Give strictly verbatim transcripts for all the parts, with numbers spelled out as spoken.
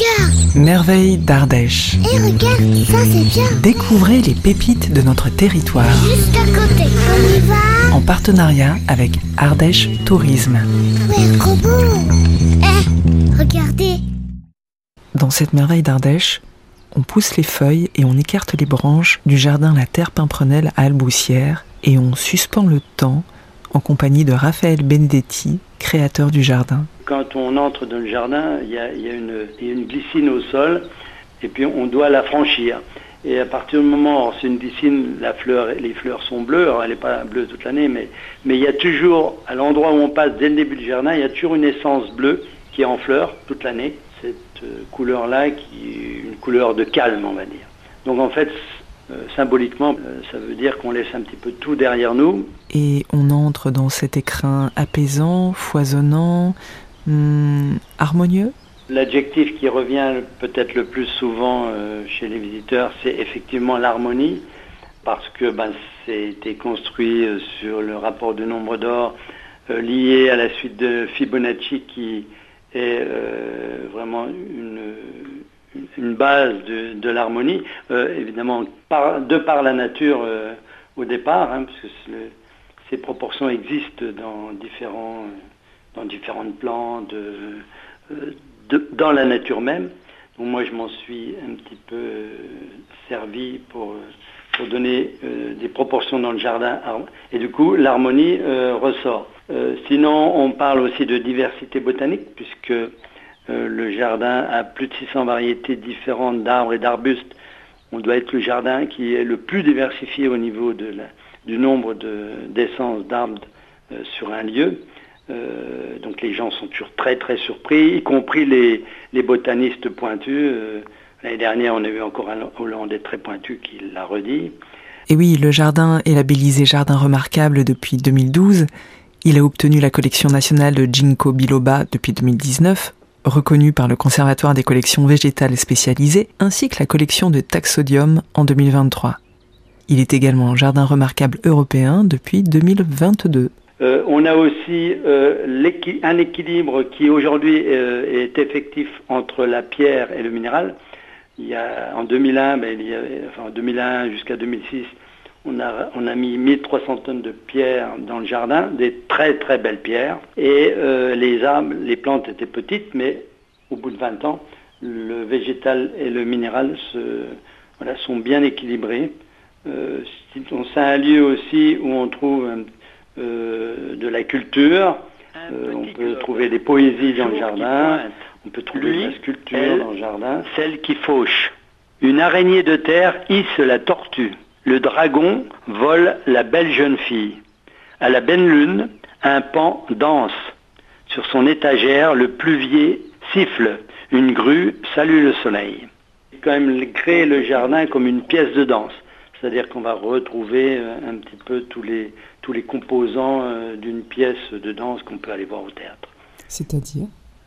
regarde! Merveilles d'Ardèche. Et regarde, ça c'est bien! Découvrez les pépites de notre territoire. Juste à côté, on y va! En partenariat avec Ardèche Tourisme. Ouais, trop beau! Eh, regardez! Dans cette merveille d'Ardèche, on pousse les feuilles et on écarte les branches du jardin La Terre Pimprenelle à Alboussière et on suspend le temps en compagnie de Raphaël Benedetti, créateur du jardin. Quand on entre dans le jardin, il y a, il y a une, il y a une glycine au sol et puis on doit la franchir. Et à partir du moment où c'est une glycine, la fleur, les fleurs sont bleues, alors elle n'est pas bleue toute l'année, mais, mais il y a toujours, à l'endroit où on passe dès le début du jardin, il y a toujours une essence bleue qui est en fleurs toute l'année. Cette euh, couleur-là qui est une couleur de calme, on va dire. Donc en fait, euh, symboliquement, euh, ça veut dire qu'on laisse un petit peu tout derrière nous. Et on entre dans cet écrin apaisant, foisonnant, hum, harmonieux. L'adjectif qui revient peut-être le plus souvent euh, chez les visiteurs, c'est effectivement l'harmonie, parce que ben, c'était construit euh, sur le rapport de nombre d'or euh, lié à la suite de Fibonacci qui est euh, vraiment une, une base de, de l'harmonie, euh, évidemment par, de par la nature euh, au départ, hein, parce que le, ces proportions existent dans, différents, dans différentes plantes, euh, de, dans la nature même. Donc moi je m'en suis un petit peu euh, servi pour, pour donner euh, des proportions dans le jardin, et du coup l'harmonie euh, ressort. Euh, sinon, on parle aussi de diversité botanique, puisque euh, le jardin a plus de six cents variétés différentes d'arbres et d'arbustes. On doit être le jardin qui est le plus diversifié au niveau de la, du nombre de, d'essences d'arbres euh, sur un lieu. Euh, donc les gens sont toujours très très surpris, y compris les, les botanistes pointus. Euh, l'année dernière, on a eu encore un Hollandais très pointu qui l'a redit. Et oui, le jardin est labellisé Jardin remarquable depuis deux mille douze. Il a obtenu la collection nationale de Ginkgo biloba depuis deux mille dix-neuf, reconnue par le Conservatoire des collections végétales spécialisées, ainsi que la collection de Taxodium en deux mille vingt-trois. Il est également jardin remarquable européen depuis deux mille vingt-deux. Euh, on a aussi euh, un équilibre qui aujourd'hui euh, est effectif entre la pierre et le minéral. Il y a, en deux mille un, ben, il y avait, enfin, en deux mille un jusqu'à deux mille six, On a, on a mis mille trois cents tonnes de pierres dans le jardin, des très très belles pierres. Et euh, les arbres, les plantes étaient petites, mais au bout de vingt ans, le végétal et le minéral se, voilà, sont bien équilibrés. Euh, c'est un lieu aussi où on trouve euh, de la culture, euh, on peut trouver des poésies dans le jardin, on peut trouver de la sculpture dans le jardin. Celle qui fauche. Une araignée de terre hisse la tortue. Le dragon vole la belle jeune fille. À la belle lune, un paon danse. Sur son étagère, le pluvier siffle. Une grue salue le soleil. Quand même créer le jardin comme une pièce de danse. C'est-à-dire qu'on va retrouver un petit peu tous les, tous les composants d'une pièce de danse qu'on peut aller voir au théâtre. C'est-à-dire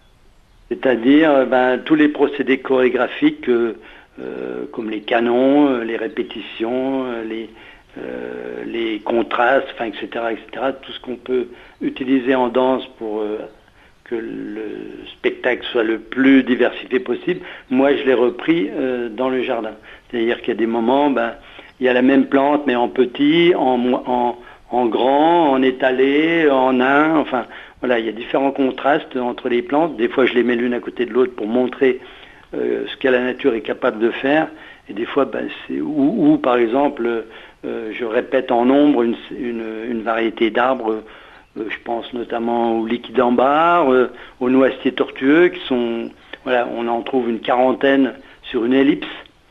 C'est-à-dire ben, tous les procédés chorégraphiques euh, Euh, comme les canons, euh, les répétitions, euh, les, euh, les contrastes, enfin, et cetera, et cetera. Tout ce qu'on peut utiliser en danse pour euh, que le spectacle soit le plus diversifié possible. Moi, je l'ai repris euh, dans le jardin. C'est-à-dire qu'il y a des moments, ben, il y a la même plante, mais en petit, en, en, en grand, en étalé, en nain, enfin, voilà, il y a différents contrastes entre les plantes. Des fois, je les mets l'une à côté de l'autre pour montrer Euh, ce que la nature est capable de faire, et des fois, ben, c'est, ou, ou par exemple, euh, je répète en nombre une, une, une variété d'arbres, euh, je pense notamment au liquidambar, euh, aux noisetiers tortueux, qui sont, voilà, on en trouve une quarantaine sur une ellipse,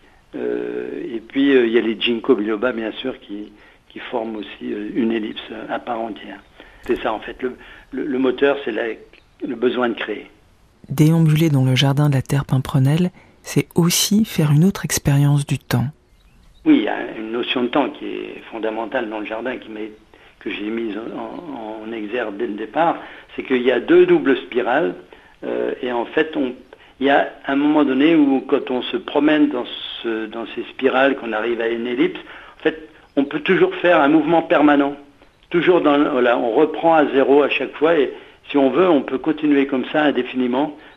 euh, et puis euh, il y a les Ginkgo biloba, bien sûr, qui, qui forment aussi euh, une ellipse à part entière. C'est ça, en fait, le, le, le moteur, c'est la, le besoin de créer. Déambuler dans le jardin de la Terre Pimprenelle, c'est aussi faire une autre expérience du temps. Oui, il y a une notion de temps qui est fondamentale dans le jardin, qui m'est, que j'ai mise en, en exergue dès le départ, c'est qu'il y a deux doubles spirales, euh, et en fait, on, il y a un moment donné où quand on se promène dans, ce, dans ces spirales, qu'on arrive à une ellipse, en fait, on peut toujours faire un mouvement permanent. Toujours dans, voilà, on reprend à zéro à chaque fois, et si on veut, on peut continuer comme ça indéfiniment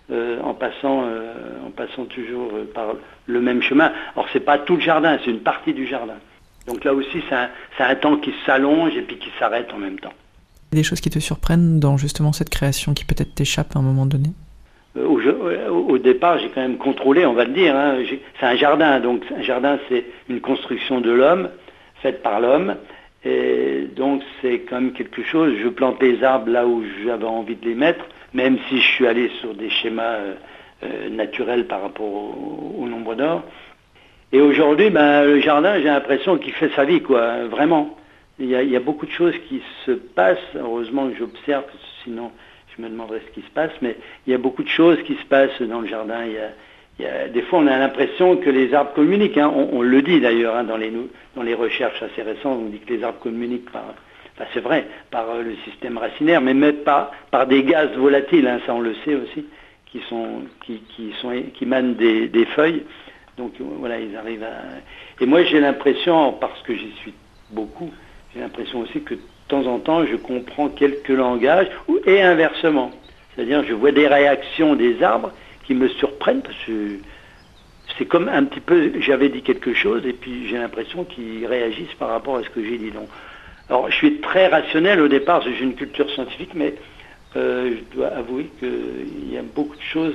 euh, en passant, euh, en passant toujours euh, par le même chemin. Alors c'est pas tout le jardin, c'est une partie du jardin. Donc là aussi, c'est un, c'est un temps qui s'allonge et puis qui s'arrête en même temps. Des choses qui te surprennent dans justement cette création qui peut-être t'échappe à un moment donné? euh, au, au, au départ, j'ai quand même contrôlé, on va le dire. Hein, c'est un jardin, donc un jardin, c'est une construction de l'homme, faite par l'homme. Et donc c'est quand même quelque chose. Je plante les arbres là où j'avais envie de les mettre, même si je suis allé sur des schémas euh, euh, naturels par rapport au, au nombre d'or. Et aujourd'hui, ben, le jardin, j'ai l'impression qu'il fait sa vie, quoi, vraiment. Il y, a, il y a beaucoup de choses qui se passent. Heureusement que j'observe, sinon je me demanderais ce qui se passe. Mais il y a beaucoup de choses qui se passent dans le jardin. Il y a, il y a, des fois, on a l'impression que les arbres communiquent. Hein. On, on le dit d'ailleurs hein, dans, les, dans les recherches assez récentes. On dit que les arbres communiquent par, enfin, c'est vrai, par euh, le système racinaire, mais même pas par des gaz volatiles. Hein, ça, on le sait aussi, qui sont, qui, qui sont, qui émanent des, des feuilles. Donc voilà, ils arrivent à... Et moi, j'ai l'impression, parce que j'y suis beaucoup, j'ai l'impression aussi que de temps en temps, je comprends quelques langages, et inversement. C'est-à-dire, je vois des réactions des arbres qui me surprennent, parce que c'est comme un petit peu, j'avais dit quelque chose, et puis j'ai l'impression qu'ils réagissent par rapport à ce que j'ai dit. Donc, alors, je suis très rationnel au départ, j'ai une culture scientifique, mais euh, je dois avouer qu'il y a beaucoup de choses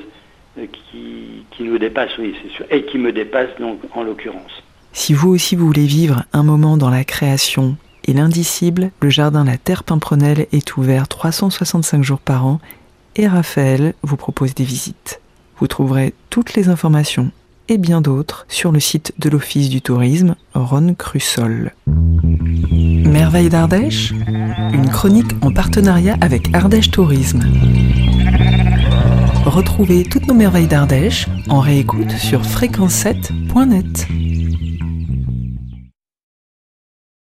Qui, qui nous dépasse, oui, c'est sûr, et qui me dépasse donc en l'occurrence. Si vous aussi vous voulez vivre un moment dans la création et l'indicible, le jardin La Terre Pimprenelle est ouvert trois cent soixante-cinq jours par an et Raphaël vous propose des visites. Vous trouverez toutes les informations et bien d'autres sur le site de l'Office du tourisme Ron Crussol. Merveilles d'Ardèche, une chronique en partenariat avec Ardèche Tourisme. Retrouvez toutes nos merveilles d'Ardèche en réécoute sur fréquence sept point net.